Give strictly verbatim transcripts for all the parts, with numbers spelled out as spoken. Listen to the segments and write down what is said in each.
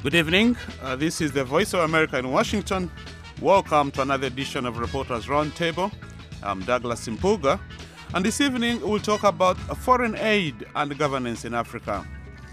Good evening. Uh, this is the Voice of America in Washington. Welcome to another edition of Reporters Roundtable. I'm Douglas Impuga, and this evening we'll talk about foreign aid and governance in Africa.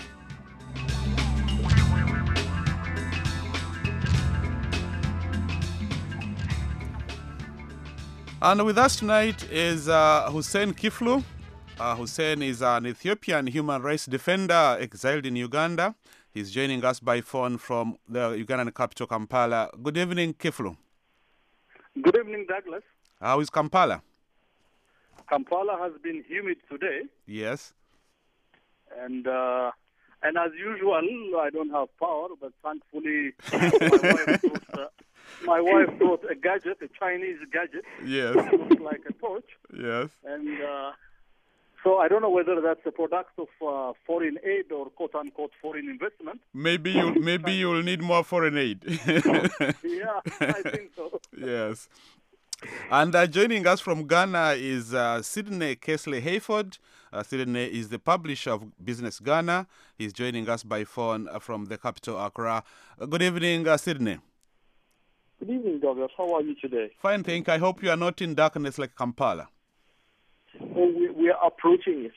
And with us tonight is uh, Hussein Kiflu. Uh, Hussein is an Ethiopian human rights defender exiled in Uganda. He's joining us by phone from the Ugandan capital, Kampala. Good evening, Kiflu. Good evening, Douglas. How is Kampala? Kampala has been humid today. Yes. And uh, and as usual, I don't have power, but thankfully my wife brought, uh, my wife brought a gadget, a Chinese gadget. Yes. It looks like a torch. Yes. And uh, so I don't know whether that's a product of uh, foreign aid or quote-unquote foreign investment. Maybe you maybe you'll need more foreign aid. Yeah, I think so. Yes. And uh, joining us from Ghana is uh, Sydney Kesley Hayford. Uh, Sydney is the publisher of Business Ghana. He's joining us by phone uh, from the capital, Accra. Uh, good evening, uh, Sydney. Good evening, Douglas. How are you today? Fine, thank you. I hope you are not in darkness like Kampala. Oh, we, we are approaching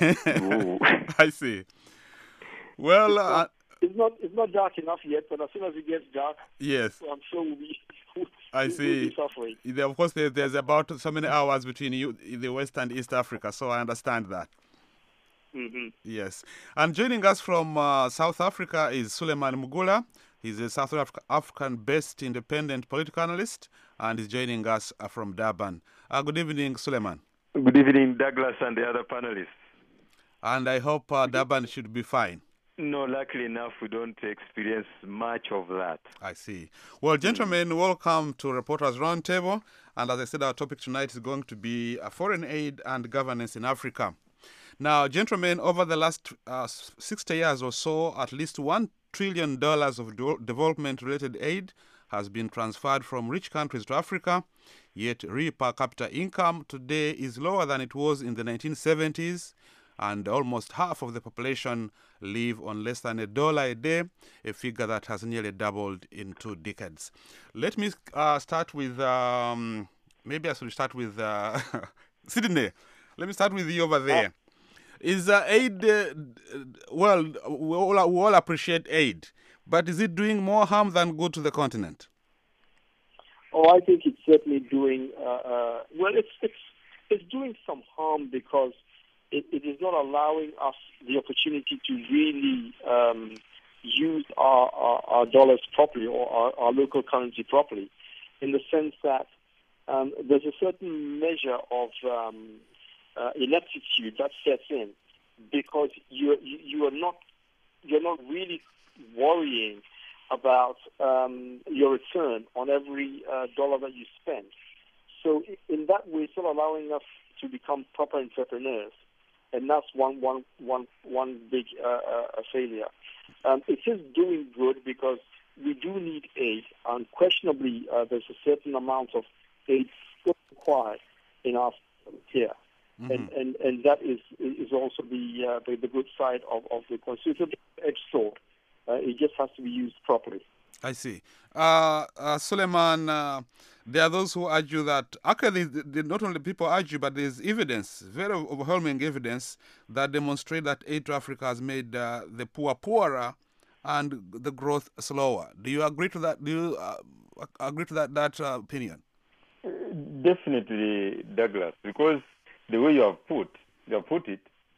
it. I see. Well, it's, uh, not, it's not it's not dark enough yet, but as soon as it gets dark, yes, so I'm sure we'll be, I we'll see. be suffering. There, of course, there, there's about so many hours between you, the West and East Africa, so I understand that. Mm-hmm. Yes. And joining us from uh, South Africa is Suleiman Mugula. He's a South Af- African-based independent political analyst, and he's joining us uh, from Durban. Uh, good evening, Suleiman. Good evening, Douglas and the other panelists. And I hope uh, Durban should be fine. No, luckily enough, we don't experience much of that. I see. Well, gentlemen, welcome to Reporters Roundtable. And as I said, our topic tonight is going to be uh, foreign aid and governance in Africa. Now, gentlemen, over the last uh, sixty years or so, at least one trillion dollars of de- development-related aid has been transferred from rich countries to Africa, yet real per capita income today is lower than it was in the nineteen seventies, and almost half of the population live on less than a dollar a day, a figure that has nearly doubled in two decades. Let me uh, start with, um, maybe I should start with uh, Sydney. Let me start with you over there. Is uh, aid, uh, well, we all, we all appreciate aid, but is it doing more harm than good to the continent? Oh, I think it's certainly doing, uh, uh, well, it's, it's, it's doing some harm because it, it is not allowing us the opportunity to really um, use our, our, our dollars properly or our, our local currency properly, in the sense that um, there's a certain measure of um, uh, ineptitude that sets in because you, you, you are not, you're not really worrying about um, your return on every uh, dollar that you spend. So in that way, it's not allowing us to become proper entrepreneurs, and that's one, one, one, one big uh, uh, failure. Um, it is doing good because we do need aid. Unquestionably, uh, there's a certain amount of aid still required in our here. Mm-hmm. And, and and that is is also the uh, the, the good side of, of the constitutional edge sword. Uh, it just has to be used properly. I see. Uh, uh, Suleiman, uh, there are those who argue that, actually, the, the, not only people argue, but there's evidence, very overwhelming evidence, that demonstrate that aid to Africa has made uh, the poor poorer and the growth slower. Do you agree to that? Do you uh, agree to that, that uh, opinion? Definitely, Douglas, because the way you have put, you have put it,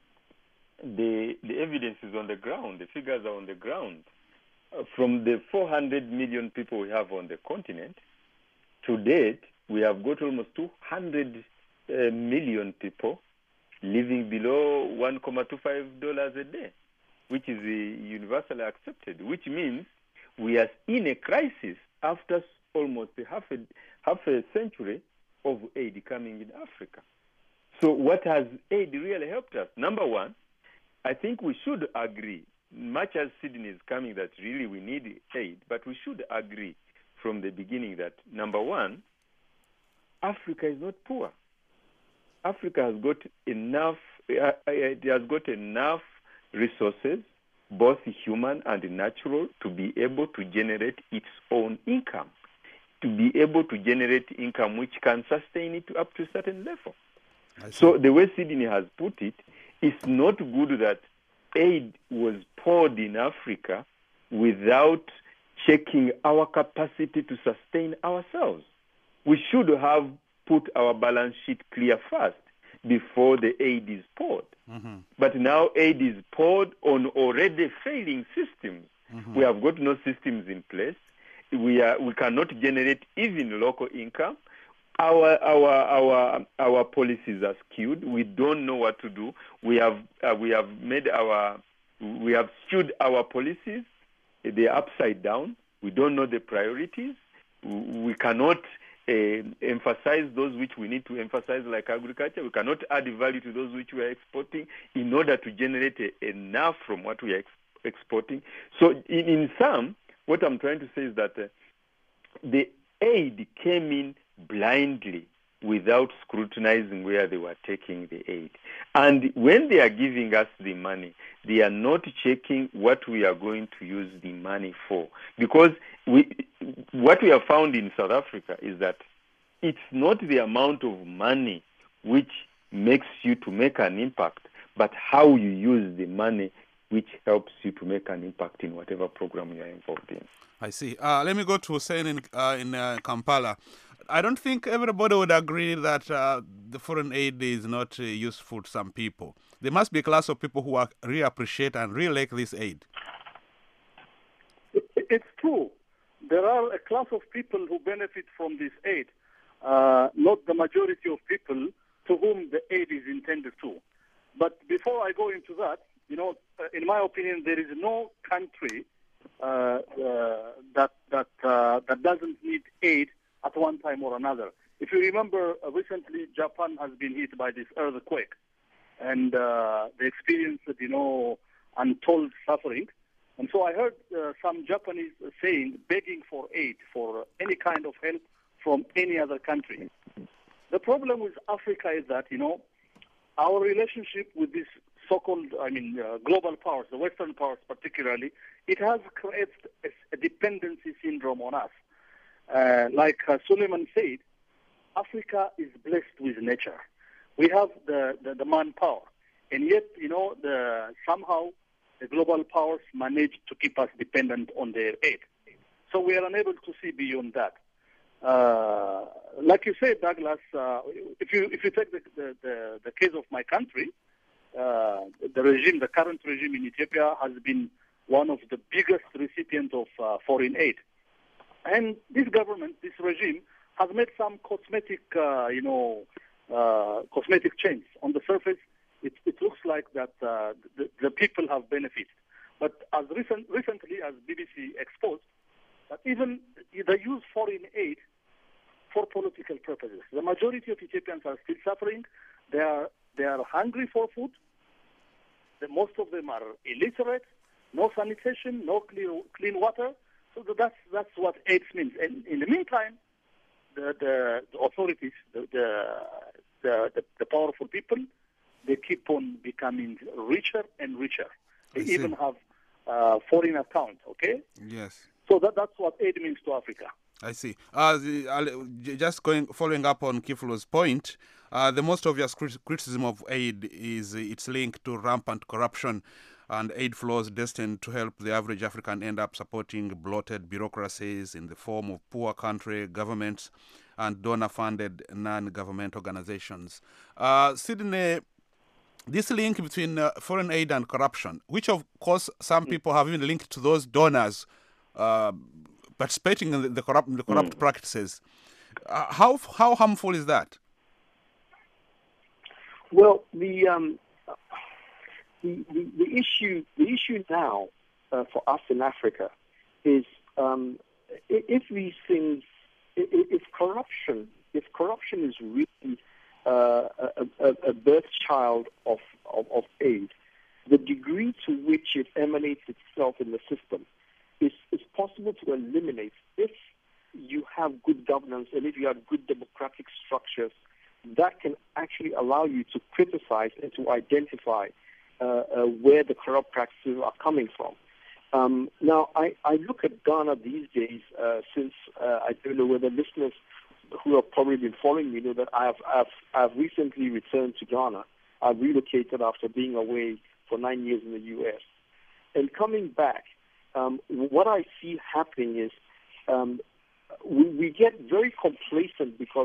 the the evidence is on the ground. The figures are on the ground. Uh, from the four hundred million people we have on the continent, to date, we have got almost two hundred uh, million people living below one dollar twenty-five dollars a day, which is uh, universally accepted, which means we are in a crisis after almost a half a, half a century of aid coming in Africa. So what has aid really helped us? Number one, I think we should agree, much as Sydney is coming, that really we need aid, but we should agree from the beginning that, number one, Africa is not poor. Africa has got enough, it has got enough resources both human and natural, to be able to generate its own income, to be able to generate income which can sustain it up to a certain level. So the way Sydney has put it, it's not good that aid was poured in Africa without checking our capacity to sustain ourselves. We should have put our balance sheet clear first before the aid is poured. Mm-hmm. But now aid is poured on already failing systems. Mm-hmm. We have got no systems in place. We are we cannot generate even local income. Our our our our policies are skewed. We don't know what to do. We have uh, we have made our we have skewed our policies. They're upside down. We don't know the priorities. We cannot uh, emphasize those which we need to emphasize, like agriculture. We cannot add value to those which we are exporting in order to generate a, enough from what we are ex- exporting. So in, in sum, what I'm trying to say is that uh, the aid came in blindly without scrutinizing where they were taking the aid. And when they are giving us the money, they are not checking what we are going to use the money for. Because we, what we have found in South Africa is that it's not the amount of money which makes you to make an impact, but how you use the money which helps you to make an impact in whatever program you are involved in. I see. Uh, let me go to Hussein in, uh, in uh, Kampala. I don't think everybody would agree that uh, the foreign aid is not uh, useful to some people. There must be a class of people who are, really appreciate and really like this aid. It, it's true. There are a class of people who benefit from this aid, uh, not the majority of people to whom the aid is intended to. But before I go into that, you know, uh, in my opinion, there is no country uh, uh, that that uh, that doesn't need aid at one time or another. If you remember, uh, recently Japan has been hit by this earthquake, and uh, they experienced, you know, untold suffering. And so I heard uh, some Japanese saying, begging for aid, for any kind of help from any other country. The problem with Africa is that, you know, our relationship with these so-called, I mean, uh, global powers, the Western powers particularly, it has created a, a dependency syndrome on us. Uh, like uh, Suleiman said, Africa is blessed with nature. We have the, the, the manpower, and yet, you know, the, somehow the global powers manage to keep us dependent on their aid. So we are unable to see beyond that. Uh, like you said, Douglas, uh, if you if you take the, the, the, the case of my country, uh, the regime, the current regime in Ethiopia has been one of the biggest recipients of uh, foreign aid. And this government, this regime, has made some cosmetic, uh, you know, uh, cosmetic change. On the surface, it, it looks like that uh, the, the people have benefited. But as recent, recently, as B B C exposed, that even they use foreign aid for political purposes. The majority of Ethiopians are still suffering. They are they are hungry for food. The, most of them are illiterate. No sanitation, no clean clean water. So that's that's what AIDS means. And in the meantime, the the, the authorities, the the, the the the powerful people, they keep on becoming richer and richer. They even have uh, foreign accounts. Okay. Yes. So that that's what aid means to Africa. I see. Uh, the, uh, just going following up on Kifulo's point, uh, the most obvious criticism of aid is its link to rampant corruption, and aid flows destined to help the average African end up supporting bloated bureaucracies in the form of poor country governments and donor-funded non-government organizations. Uh, Sydney, this link between uh, foreign aid and corruption, which of course some people have even linked to those donors uh, participating in the, the corrupt, the corrupt mm. practices, uh, how how harmful is that? Well, the um, The, the, the issue the issue now uh, for us in Africa is um, if these things, if, if corruption, if corruption is really uh, a, a, a birth child of, of, of aid, the degree to which it emanates itself in the system is, is possible to eliminate if you have good governance and if you have good democratic structures that can actually allow you to criticize and to identify uh, uh, where the corrupt practices are coming from. Um, now, I, I look at Ghana these days, uh, since uh, I don't know whether listeners who have probably been following me know that I have, I have, I have recently returned to Ghana. I relocated after being away for nine years in the U S. And coming back, um, what I see happening is um, we, we get very complacent because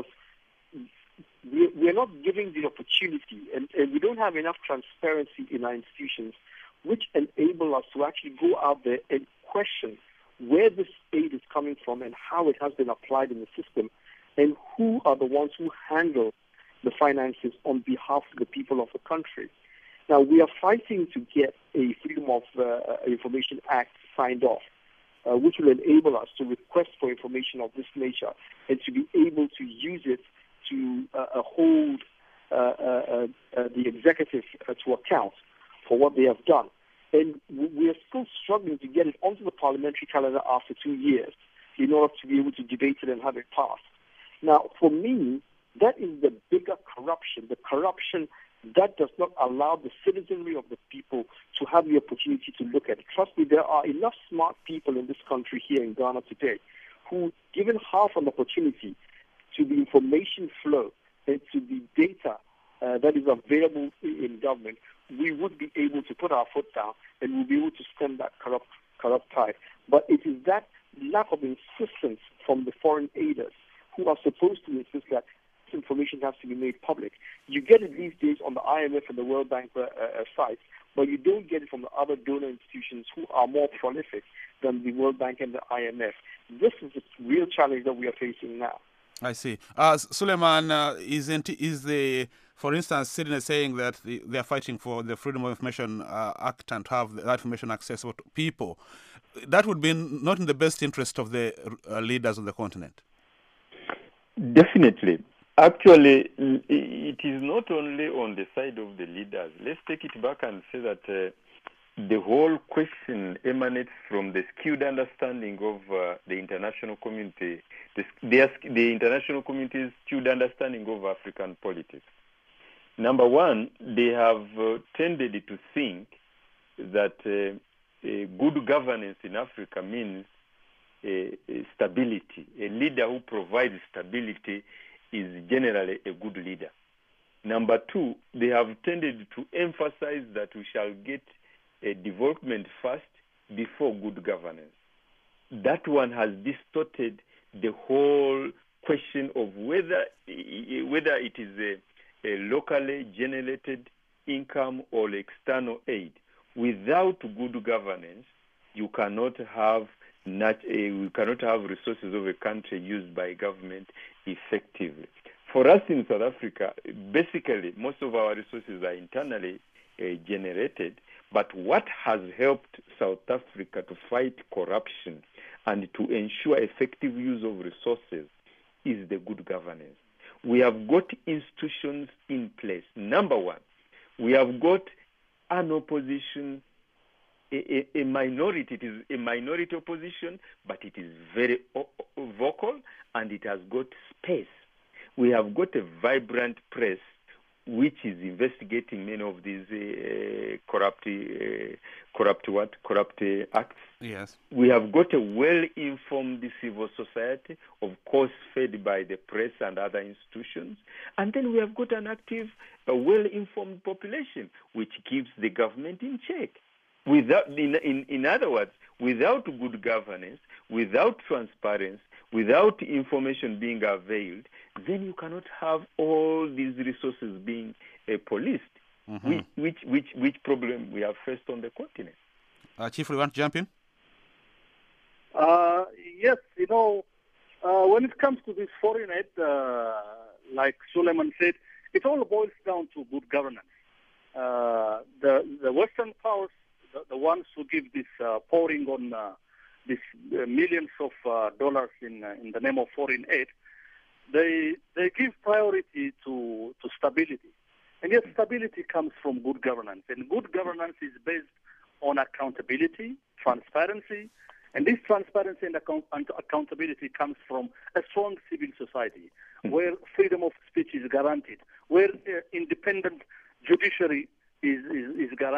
we, we're not giving the opportunity, and, and we don't have enough transparency in our institutions, which enable us to actually go out there and question where this aid is coming from and how it has been applied in the system, and who are the ones who handle the finances on behalf of the people of the country. Now, we are fighting to get a Freedom of uh, Information Act signed off, uh, which will enable us to request for information of this nature and to be able to use it to uh, hold uh, uh, uh, the executive uh, to account for what they have done. And we are still struggling to get it onto the parliamentary calendar after two years in order to be able to debate it and have it passed. Now, for me, that is the bigger corruption, the corruption that does not allow the citizenry of the people to have the opportunity to look at it. Trust me, there are enough smart people in this country here in Ghana today who, given half an opportunity to the information flow and to the data uh, that is available in government, we would be able to put our foot down and we'll be able to stem that corrupt, corrupt tide. But it is that lack of insistence from the foreign aiders who are supposed to insist that this information has to be made public. You get it these days on the I M F and the World Bank uh, uh, sites, but you don't get it from the other donor institutions who are more prolific than the World Bank and the I M F. This is the real challenge that we are facing now. I see. Uh, Suleiman, uh, isn't is the, for instance, Sydney saying that the, they are fighting for the Freedom of Information uh, Act and to have that information accessible to people. That would be not in the best interest of the uh, leaders of the continent. Definitely. Actually, it is not only on the side of the leaders. Let's take it back and say that uh, the whole question emanates from the skewed understanding of uh, the international community, the, the, the international community's skewed understanding of African politics. Number one, they have uh, tended to think that uh, a good governance in Africa means a, a stability. A leader who provides stability is generally a good leader. Number two, they have tended to emphasize that we shall get a development first before good governance. That one has distorted the whole question of whether whether it is a, a locally generated income or external aid. Without good governance, you cannot have not a, you cannot have resources of a country used by government effectively. For us in South Africa, basically most of our resources are internally uh, generated. But what has helped South Africa to fight corruption and to ensure effective use of resources is the good governance. We have got institutions in place. Number one, we have got an opposition, a, a, a minority. It is a minority opposition, but it is very vocal and it has got space. We have got a vibrant press which is investigating many of these uh, corrupt, uh, corrupt what, corrupt uh, acts. Yes. We have got a well-informed civil society, of course, fed by the press and other institutions, and then we have got an active, uh, well-informed population, which keeps the government in check. Without, in, in, in other words, without good governance, without transparency, without information being availed, then you cannot have all these resources being uh, policed. Mm-hmm. which, which, which, which problem we have faced on the continent. Uh, Chief, you want to jump in? Uh, yes, you know, uh, when it comes to this foreign aid, uh, like Suleiman said, it all boils down to good governance. Uh, the, the Western powers, the, the ones who give this uh, pouring on uh, these uh, millions of uh, dollars in uh, in the name of foreign aid, they they give priority to, to stability. And yet stability comes from good governance. And good governance is based on accountability, transparency. And this transparency and, account- and accountability comes from a strong civil society, mm-hmm. where freedom of speech is guaranteed, where uh, independent judiciary is, is, is guaranteed.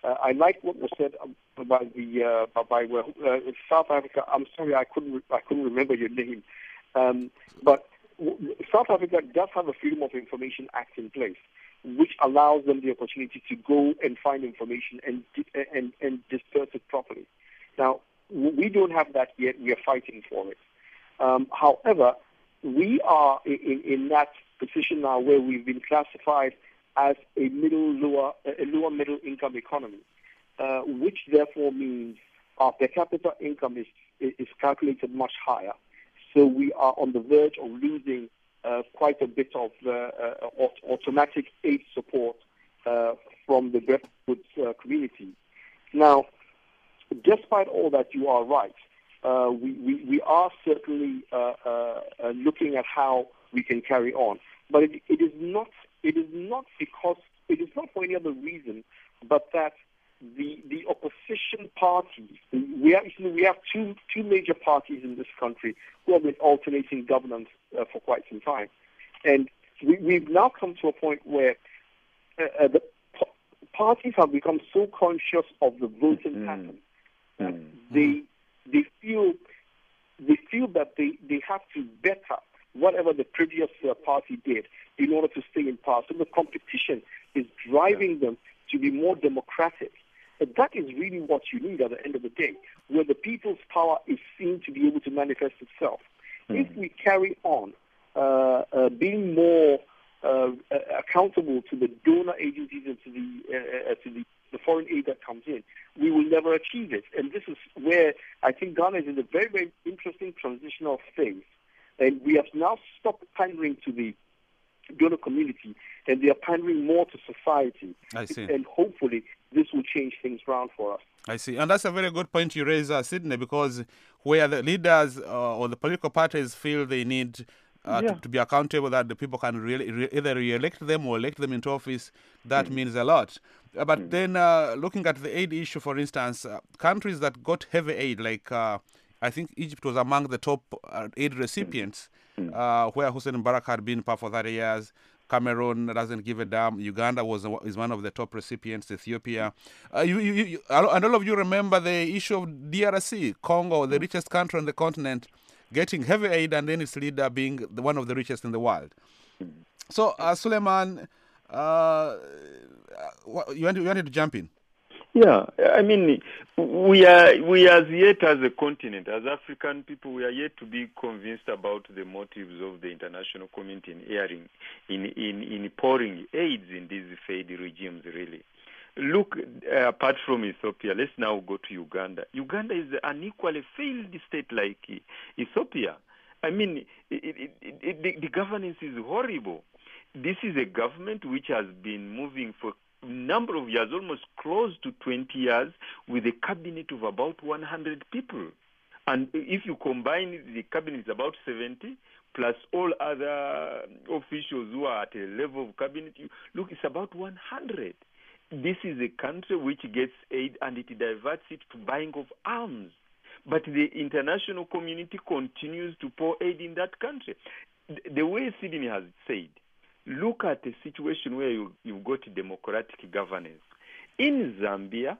Uh, I like what was said by the uh, by well, uh, South Africa. I'm sorry, I couldn't I couldn't remember your name, um, but w- South Africa does have a Freedom of Information Act in place, which allows them the opportunity to go and find information and and and disperse it properly. Now, we don't have that yet. We are fighting for it. Um, however, we are in, in that position now where we've been classified as a middle lower a lower middle income economy, uh, which therefore means our per capita income is is calculated much higher. So we are on the verge of losing uh, quite a bit of uh, uh, automatic aid support uh, from the grassroots uh, community. Now, despite all that, you are right. Uh, we, we, we are certainly uh, uh, uh, looking at how we can carry on. But it, it is not it is not because it is not for any other reason, but that the the opposition parties, we actually we have two two major parties in this country who have been alternating governance uh, for quite some time, and we, we've now come to a point where uh, uh, the p- parties have become so conscious of the voting mm-hmm. pattern that mm-hmm. they they feel they feel that they, they have to better whatever the previous uh, party did in order to stay in power. So the competition is driving them to be more democratic. But that is really what you need at the end of the day, where the people's power is seen to be able to manifest itself. Mm. If we carry on uh, uh, being more uh, uh, accountable to the donor agencies and to the uh, uh, to the, the foreign aid that comes in, we will never achieve it. And this is where I think Ghana is in a very, very interesting transitional phase. And we have now stopped pandering to the donor community, and they are pandering more to society. I see. And hopefully this will change things around for us. I see. And that's a very good point you raise, uh, Sydney, because where the leaders uh, or the political parties feel they need uh, yeah. to, to be accountable, that the people can really re- either re-elect them or elect them into office, that mm. means a lot. Uh, but mm. then uh, looking at the aid issue, for instance, uh, countries that got heavy aid, like uh, I think Egypt was among the top uh, aid recipients, mm. uh, where Hussein Mubarak had been in power for thirty years. Cameroon doesn't give a damn. Uganda was is one of the top recipients. Ethiopia, uh, you, you, you, and all of you remember the issue of D R C, Congo, the richest country on the continent, getting heavy aid, and then its leader being the, one of the richest in the world. So, uh, Suleiman, uh, you wanted, you wanted to jump in? Yeah, I mean, we are we as yet as a continent, as African people, we are yet to be convinced about the motives of the international community in airing, in in, in pouring aids in these failed regimes. Really, look, uh, apart from Ethiopia, let's now go to Uganda. Uganda is an equally failed state like Ethiopia. I mean, it, it, it, the, the governance is horrible. This is a government which has been moving for number of years, almost close to twenty years, with a cabinet of about one hundred people. And if you combine the cabinet, it's about seventy, plus all other officials who are at a level of cabinet, you, look, it's about one hundred. This is a country which gets aid and it diverts it to buying of arms. But the international community continues to pour aid in that country. The way Sydney has said, look at a situation where you, you've got democratic governance. In Zambia,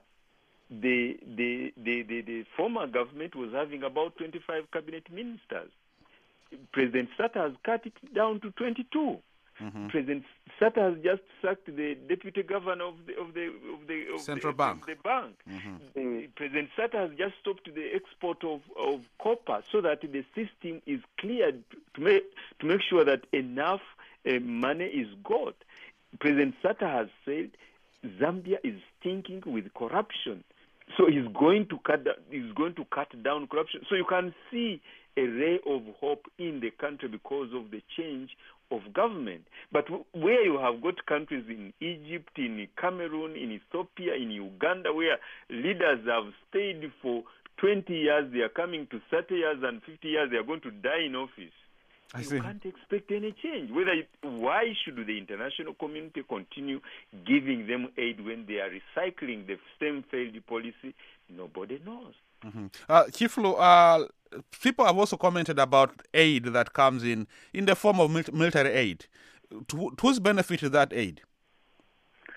the, the, the, the, the former government was having about twenty-five cabinet ministers. President Sata has cut it down to twenty-two. Mm-hmm. President Sata has just sacked the deputy governor of the of the of the of central the, bank. Of the bank. Mm-hmm. President Sata has just stopped the export of, of copper so that the system is cleared to make to make sure that enough Uh, money is got. President Sata has said Zambia is stinking with corruption, so he's going to cut. He's going to cut down corruption. So you can see a ray of hope in the country because of the change of government. But w- where you have got countries in Egypt, in Cameroon, in Ethiopia, in Uganda, where leaders have stayed for twenty years, they are coming to thirty years and fifty years, they are going to die in office. I you see. can't expect any change. Whether it, why should the international community continue giving them aid when they are recycling the same failed policy? Nobody knows. Mm-hmm. Uh, Kiflu, uh, people have also commented about aid that comes in in the form of mil- military aid. To, to whose benefit is that aid?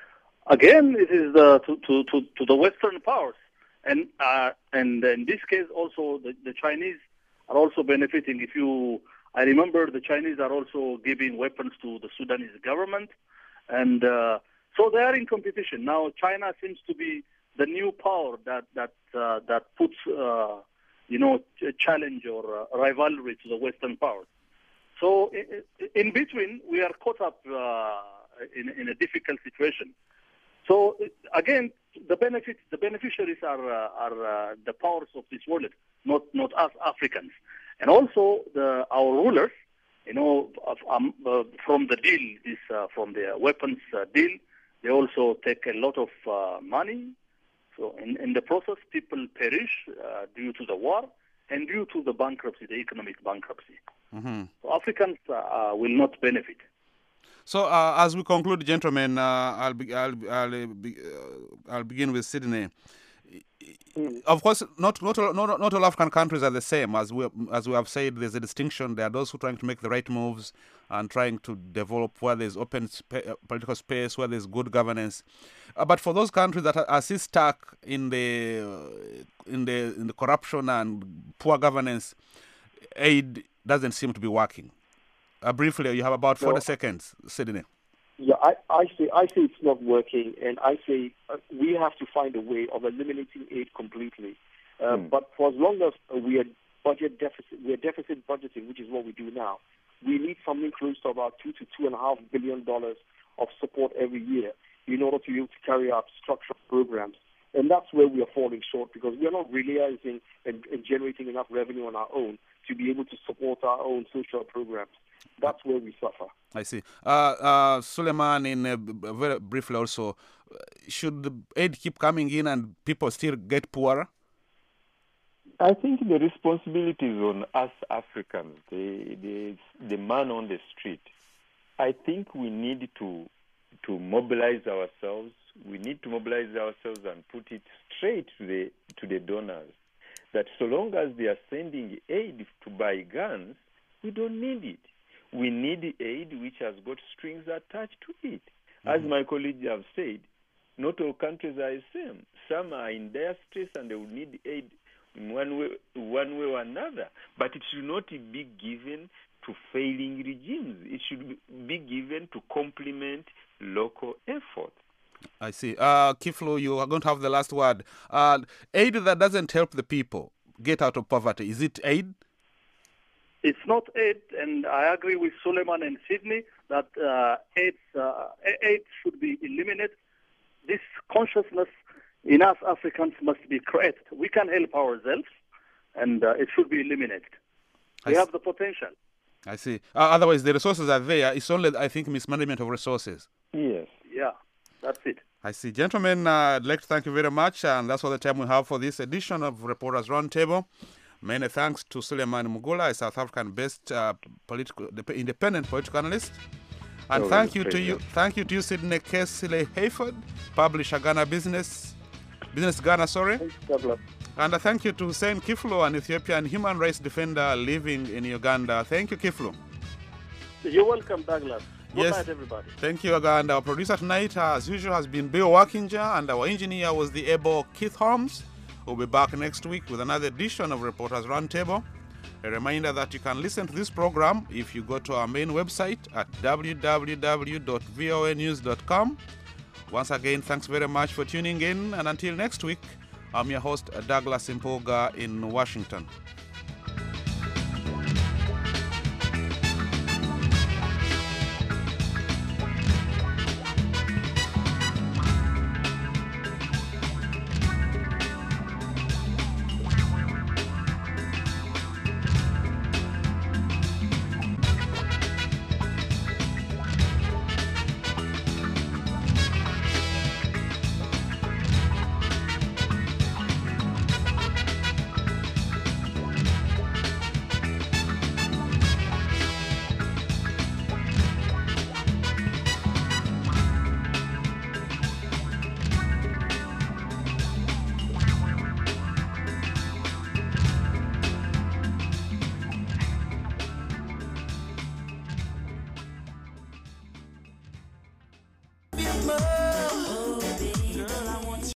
Again, it is uh, to, to, to, to the Western powers. And uh, and in this case, also, the, the Chinese are also benefiting. If you, I remember the Chinese are also giving weapons to the Sudanese government. And uh, so they are in competition. Now, China seems to be the new power that, that, uh, that puts, uh, you know, a challenge or a rivalry to the Western powers. So in between, we are caught up uh, in, in a difficult situation. So again, the benefits, the beneficiaries are uh, are uh, the powers of this world, not not us Africans, and also the our rulers. You know, of, um, uh, from the deal, this uh, from the weapons uh, deal, they also take a lot of uh, money. So in, in the process, people perish uh, due to the war and due to the bankruptcy, the economic bankruptcy. Mm-hmm. So Africans uh, will not benefit. So uh, as we conclude, gentlemen, uh, I'll, be, I'll, I'll, be, uh, I'll begin with Sydney. Mm. Of course, not not all, not, not all African countries are the same. As we as we have said, there's a distinction. There are those who are trying to make the right moves and trying to develop where there's open spa- political space, where there's good governance. Uh, but for those countries that are, are still stuck in the uh, in the in the corruption and poor governance, aid doesn't seem to be working. Uh, briefly, you have about forty no. seconds, Sydney. Yeah, I, I say I say it's not working, and I say uh, we have to find a way of eliminating aid completely. Uh, mm. But for as long as uh, we are budget deficit, we are deficit budgeting, which is what we do now, we need something close to about two to two and a half billion dollars of support every year in order to be able to carry out structural programs. And that's where we are falling short, because we are not realizing and, and generating enough revenue on our own to be able to support our own social programs. That's where we suffer. I see. Uh, uh, Suleiman, in uh, very briefly also, should the aid keep coming in and people still get poorer? I think the responsibility is on us Africans, the, the, the man on the street. I think we need to to mobilize ourselves. We need to mobilize ourselves and put it straight to the to the donors, that so long as they are sending aid to buy guns, we don't need it. We need aid which has got strings attached to it. Mm-hmm. As my colleagues have said, not all countries are the same. Some are in dire stress and they will need aid in one way, one way or another. But it should not be given to failing regimes. It should be given to complement local efforts. I see. Uh, Kiflo, you are going to have the last word. Uh, aid that doesn't help the people get out of poverty, is it aid? It's not aid, and I agree with Suleiman and Sydney that uh, aid, uh, aid should be eliminated. This consciousness in us Africans must be created. We can help ourselves, and uh, it should be eliminated. I we see. have the potential. I see. Uh, otherwise, the resources are there. It's only, I think, mismanagement of resources. Yes. Yeah, that's it. I see. Gentlemen, uh, I'd like to thank you very much, and that's all the time we have for this edition of Reporters Roundtable. Many thanks to Suleiman Mugula, a South African-based uh, political, independent political analyst. And oh, thank you to you, thank you to you, Sydney Kesley Hayford, publisher Ghana Business, Business Ghana, sorry. Thanks, and uh, thank you to Hussein Kiflo, an Ethiopian human rights defender living in Uganda. Thank you, Kiflo. You're welcome, Douglas. Good yes. night, everybody. Thank you, and our producer tonight, uh, as usual, has been Bill Walkinger, and our engineer was the able Keith Holmes. We'll be back next week with another edition of Reporters Roundtable. A reminder that you can listen to this program if you go to our main website at w w w dot v o a news dot com. Once again, thanks very much for tuning in, and until next week, I'm your host, Douglas Impoga in Washington.